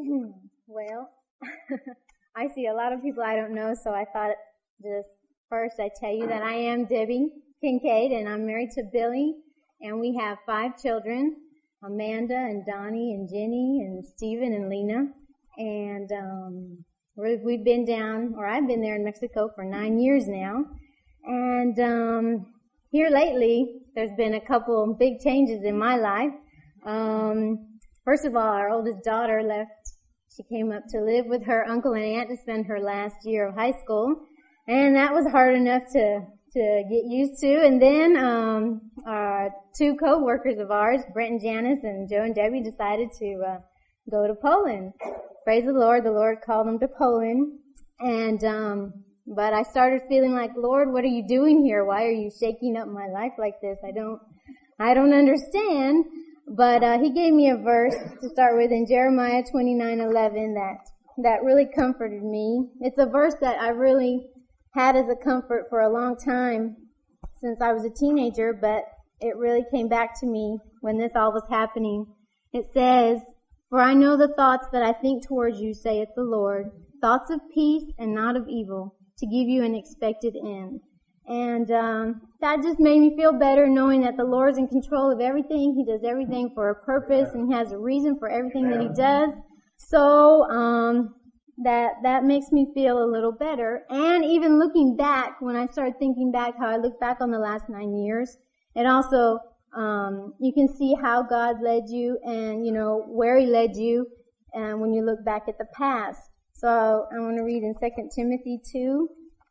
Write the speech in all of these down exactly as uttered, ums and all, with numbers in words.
Well, I see a lot of people I don't know, so I thought just first I tell you that I am Debbie Kincaid, and I'm married to Billy, and we have five children, Amanda and Donnie and Jenny and Stephen and Lena, and um, we've been down, or I've been there in Mexico for nine years now, and um, here lately there's been a couple big changes in my life. Um, first of all, our oldest daughter left. She came up to live with her uncle and aunt to spend her last year of high school, and that was hard enough to to get used to. And then um our two co-workers of ours, Brent and Janice and Joe and Debbie, decided to uh, go to Poland. Praise the Lord, the Lord called them to Poland. And um but I started feeling like, Lord, what are you doing here? Why are you shaking up my life like this? I don't I don't understand. But uh, he gave me a verse to start with in Jeremiah twenty-nine eleven that that really comforted me. It's a verse that I really had as a comfort for a long time since I was a teenager, but it really came back to me when this all was happening. It says, "For I know the thoughts that I think towards you, saith the Lord, thoughts of peace and not of evil, to give you an expected end." And um that just made me feel better, knowing that the Lord's in control of everything. He does everything for a purpose and has a reason for everything that he does. So um that that makes me feel a little better. And even looking back, when I started thinking back, how I look back on the last nine years, and also um you can see how God led you and, you know, where he led you, and when you look back at the past. So I want to read in Second Timothy two.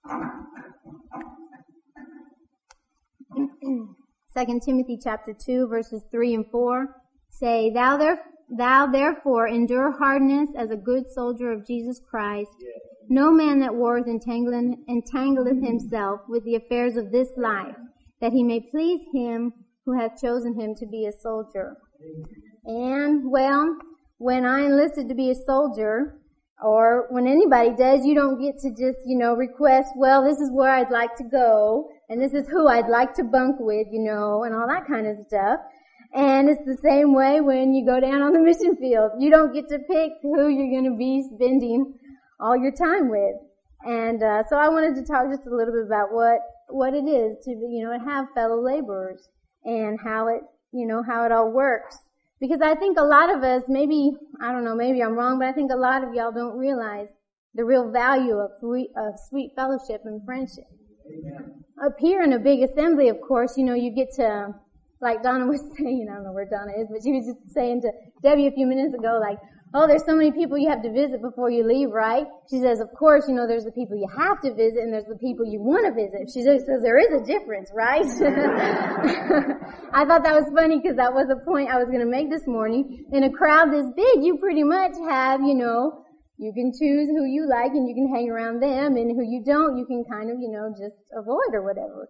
Second Timothy chapter two, verses three and four say, Thou, there, thou therefore endure hardness as a good soldier of Jesus Christ. No man that warreth entangleth, entangleth himself with the affairs of this life, that he may please him who hath chosen him to be a soldier. And, well, when I enlisted to be a soldier, or when anybody does, you don't get to just, you know, request, well, this is where I'd like to go, and this is who I'd like to bunk with, you know, and all that kind of stuff. And it's the same way when you go down on the mission field. You don't get to pick who you're going to be spending all your time with. And uh so I wanted to talk just a little bit about what what it is to, you know, have fellow laborers and how it, you know, how it all works. Because I think a lot of us, maybe, I don't know, maybe I'm wrong, but I think a lot of y'all don't realize the real value of sweet, of sweet fellowship and friendship. Amen. Up here in a big assembly, of course, you know, you get to, like Donna was saying, I don't know where Donna is, but she was just saying to Debbie a few minutes ago, like, oh, there's so many people you have to visit before you leave, right? She says, of course, you know, there's the people you have to visit and there's the people you want to visit. She says there is a difference, right? I thought that was funny because that was a point I was going to make this morning. In a crowd this big, you pretty much have, you know, you can choose who you like and you can hang around them, and who you don't, you can kind of, you know, just avoid or whatever.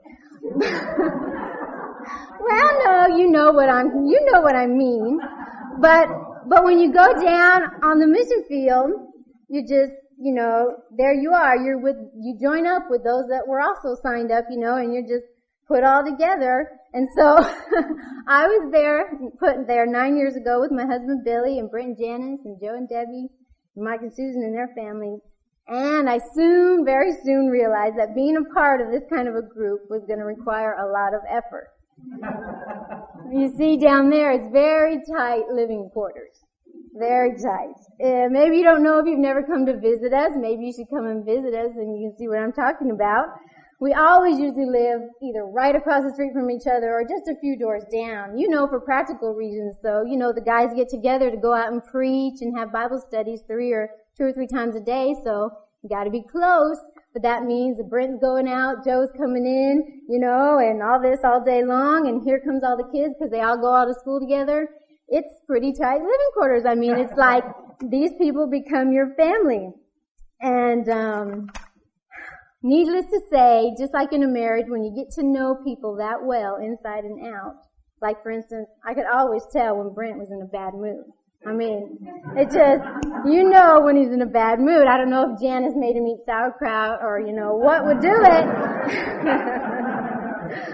Well, no, you know what I'm, you know what I mean. But, but when you go down on the mission field, you just, you know, there you are. You're with, you join up with those that were also signed up, you know, and you're just put all together. And so I was there, put there nine years ago with my husband Billy and Brent and Janice and Joe and Debbie, and Mike and Susan and their families. And I soon, very soon realized that being a part of this kind of a group was going to require a lot of effort. You see down there, it's very tight living quarters. Very tight. Uh, maybe you don't know if you've never come to visit us. Maybe you should come and visit us and you can see what I'm talking about. We always usually live either right across the street from each other or just a few doors down. You know, for practical reasons, though. You know, the guys get together to go out and preach and have Bible studies three or two or three times a day, so you gotta be close. But that means that Brent's going out, Joe's coming in, you know, and all this all day long, and here comes all the kids because they all go out of school together. It's pretty tight living quarters. I mean, it's like these people become your family. And, um, needless to say, just like in a marriage, when you get to know people that well, inside and out, like for instance, I could always tell when Brent was in a bad mood. I mean, it just, you know when he's in a bad mood. I don't know if Janice made him eat sauerkraut or, you know, what would do it.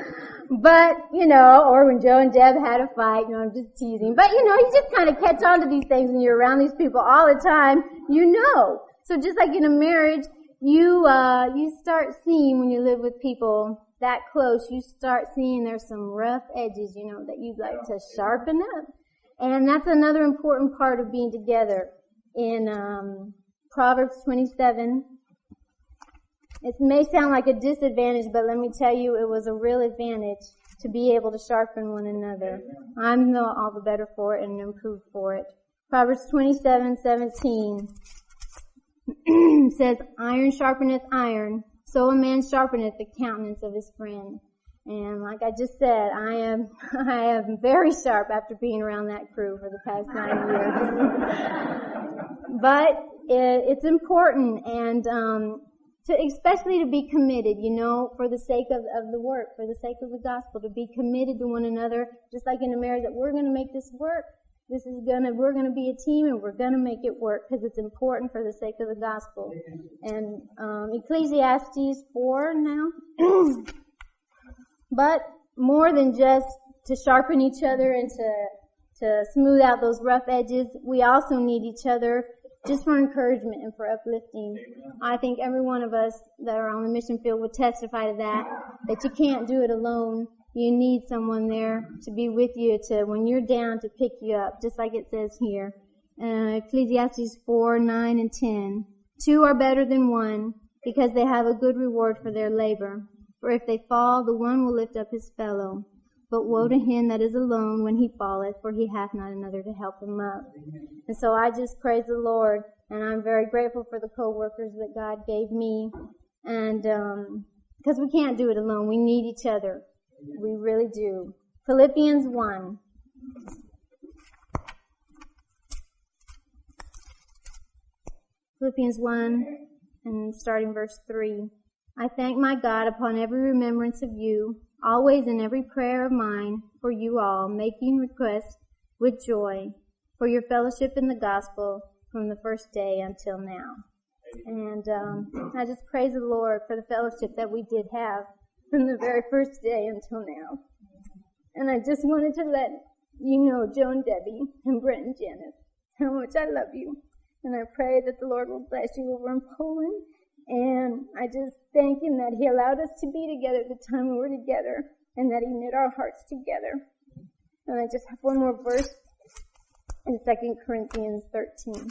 But, you know, or when Joe and Deb had a fight, you know, I'm just teasing. But, you know, you just kind of catch on to these things when you're around these people all the time, you know. So just like in a marriage, you, uh, you start seeing when you live with people that close, you start seeing there's some rough edges, you know, that you'd like to sharpen up. And that's another important part of being together. In, um, Proverbs twenty-seven, it may sound like a disadvantage, but let me tell you, it was a real advantage to be able to sharpen one another. I'm the, all the better for it and improved for it. Proverbs twenty-seven seventeen says, iron sharpeneth iron, so a man sharpeneth the countenance of his friend. And like I just said, I am, I am very sharp after being around that crew for the past nine years. But it, it's important and, um, to, especially to be committed, you know, for the sake of, of the work, for the sake of the gospel, to be committed to one another, just like in a marriage, that we're gonna make this work. This is gonna, we're gonna be a team and we're gonna make it work because it's important for the sake of the gospel. And, um, Ecclesiastes four now. But more than just to sharpen each other and to, to smooth out those rough edges, we also need each other just for encouragement and for uplifting. I think every one of us that are on the mission field would testify to that, that you can't do it alone. You need someone there to be with you to, when you're down, to pick you up, just like it says here. Uh, Ecclesiastes four, nine, and ten. Two are better than one, because they have a good reward for their labor. For if they fall, the one will lift up his fellow. But woe to him that is alone when he falleth, for he hath not another to help him up. And so I just praise the Lord, and I'm very grateful for the co-workers that God gave me. And, um, because we can't do it alone. We need each other. We really do. Philippians one. Philippians one, and starting verse three. I thank my God upon every remembrance of you, always in every prayer of mine, for you all, making request with joy for your fellowship in the gospel from the first day until now. And um, I just praise the Lord for the fellowship that we did have from the very first day until now. And I just wanted to let you know, Joe and Debbie and Brent and Janice, how much I love you. And I pray that the Lord will bless you over in Poland. And I just thank him that he allowed us to be together at the time we were together and that he knit our hearts together. And I just have one more verse in Second Corinthians thirteen.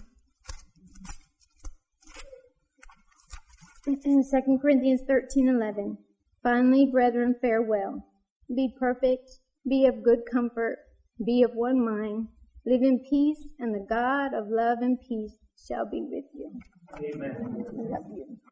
In Second Corinthians thirteen eleven. Finally, brethren, farewell. Be perfect, be of good comfort, be of one mind, live in peace, and the God of love and peace shall be with you. Amen. I love you.